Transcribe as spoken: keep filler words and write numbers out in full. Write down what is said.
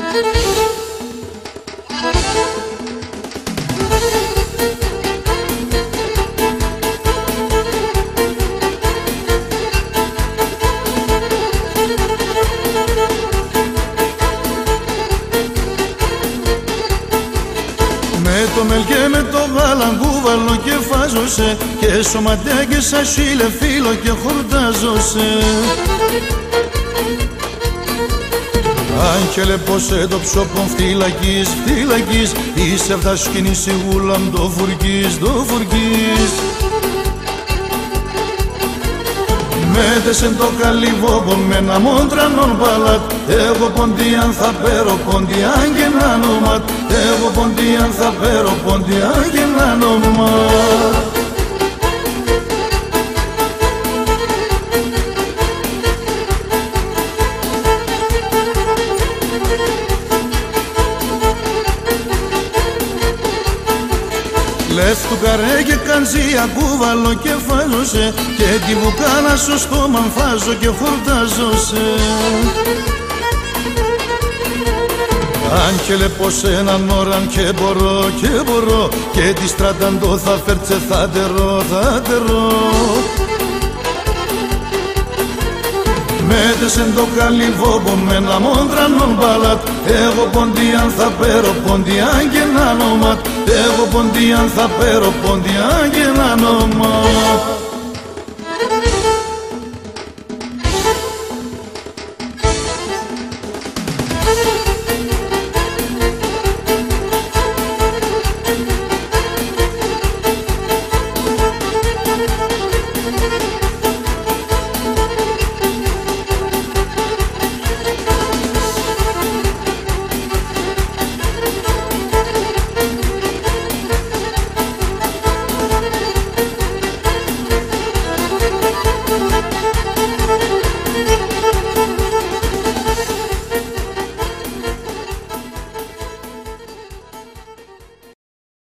Με το μελ και με το γάλα κουβαλώ και φάζωσε, και σωματέα και σαν σίλε φίλο και χορτάζωσε. Άγγελε πως έντοψω πον φυλακής, φυλακής, είσαι αυ' τα σκηνή σιγούλα μ' το φουρκής, το φουρκής. Μέτεσεν το καλυβόκο με ένα μόντρανον παλάτ, εγώ ποντιάν θα πέρω ποντιάν και ένα νομάτ, εγώ ποντιάν θα πέρω ποντιάν και ένα νομάτ. Λεφ του καρέ και καντζία κουβαλώ και φάζωσε, και τη βουκάνα στο στόμα φάζω και χορτάζωσε. Άγγελε πως έναν ώραν και μπορώ και μπορώ, και τη στραταντώ θα φέρτσε θα τερώ, θα τερώ. Μέτεσεν το καλυβόκο με ένα μόντρανον παλάτ, εγώ ποντιάν θα πέρω ποντιάν και ένα νομάτ, εγώ ποντιάν θα πέρω ποντιάν και ένα νομάτ.